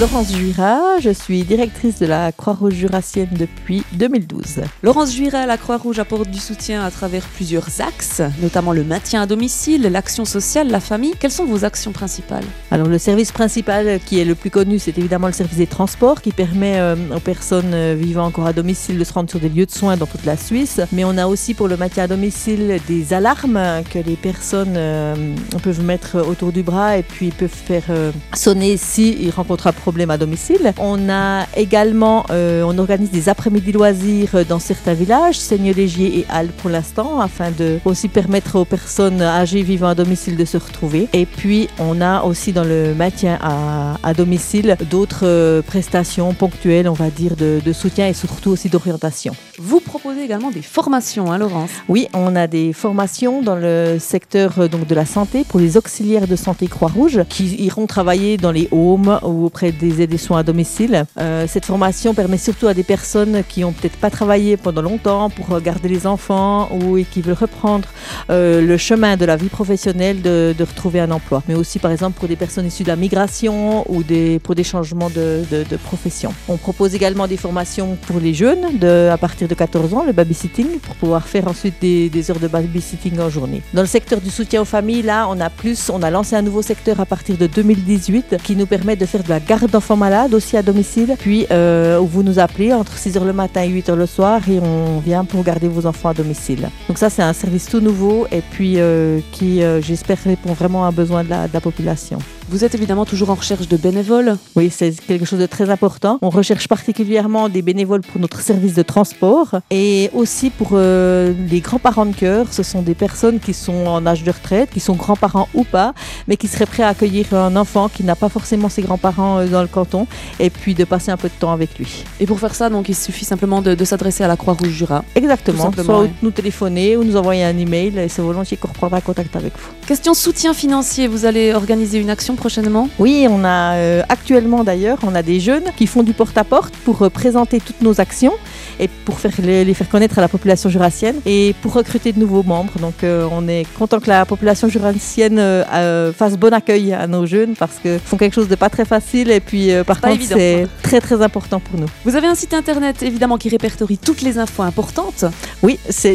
Laurence Juira, je suis directrice de la Croix-Rouge jurassienne depuis 2012. Laurence Juira, la Croix-Rouge apporte du soutien à travers plusieurs axes, notamment le maintien à domicile, l'action sociale, la famille. Quelles sont vos actions principales ? Alors le service principal qui est le plus connu, c'est évidemment le service des transports qui permet aux personnes vivant encore à domicile de se rendre sur des lieux de soins dans toute la Suisse. Mais on a aussi pour le maintien à domicile des alarmes que les personnes peuvent mettre autour du bras et puis peuvent faire sonner s'ils rencontrent un problème à domicile. On a également, on organise des après-midi loisirs dans certains villages, Seigneux-Légier et Halle pour l'instant, afin de aussi permettre aux personnes âgées vivant à domicile de se retrouver. Et puis on a aussi dans le maintien à domicile d'autres prestations ponctuelles, on va dire, de soutien et surtout aussi d'orientation. Vous proposez également des formations, Laurence ? Oui, on a des formations dans le secteur donc, de la santé pour les auxiliaires de santé Croix-Rouge qui iront travailler dans les homes ou auprès des aides et soins à domicile. Cette formation permet surtout à des personnes qui n'ont peut-être pas travaillé pendant longtemps pour garder les enfants ou qui veulent reprendre le chemin de la vie professionnelle de retrouver un emploi. Mais aussi par exemple pour des personnes issues de la migration ou pour des changements de profession. On propose également des formations pour les jeunes à partir de 14 ans, le babysitting, pour pouvoir faire ensuite des heures de babysitting en journée. Dans le secteur du soutien aux familles, là, on a lancé un nouveau secteur à partir de 2018 qui nous permet de faire de la garde d'enfants malades aussi à domicile. Puis où vous nous appelez entre 6h le matin et 8h le soir et on vient pour garder vos enfants à domicile. Donc ça, c'est un service tout nouveau et puis qui, j'espère, répond vraiment à un besoin de la population. Vous êtes évidemment toujours en recherche de bénévoles ? Oui, c'est quelque chose de très important. On recherche particulièrement des bénévoles pour notre service de transport et aussi pour les grands-parents de cœur. Ce sont des personnes qui sont en âge de retraite, qui sont grands-parents ou pas, mais qui seraient prêts à accueillir un enfant qui n'a pas forcément ses grands-parents dans le canton et puis de passer un peu de temps avec lui. Et pour faire ça, donc, il suffit simplement de s'adresser à la Croix-Rouge Jura. Exactement, soit oui. Nous téléphoner ou nous envoyer un email et c'est volontiers qu'on reprendra contact avec vous. Question soutien financier, vous allez organiser une action prochainement ? Oui, on a actuellement d'ailleurs, on a des jeunes qui font du porte-à-porte pour présenter toutes nos actions et pour les faire connaître à la population jurassienne et pour recruter de nouveaux membres. Donc on est content que la population jurassienne fasse bon accueil à nos jeunes parce qu'ils font quelque chose de pas très facile et puis par contre évident. C'est très très important pour nous. Vous avez un site internet évidemment qui répertorie toutes les infos importantes. Oui, c'est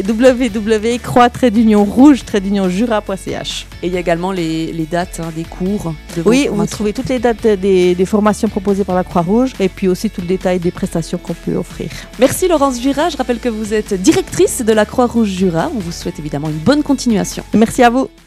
www.croix-rouge-jura.ch. Et il y a également les dates des cours. Oui, vous trouvez toutes les dates des formations proposées par la Croix-Rouge et puis aussi tout le détail des prestations qu'on peut offrir. Merci Laurence Juira, je rappelle que vous êtes directrice de la Croix-Rouge Jura. On vous souhaite évidemment une bonne continuation. Merci à vous.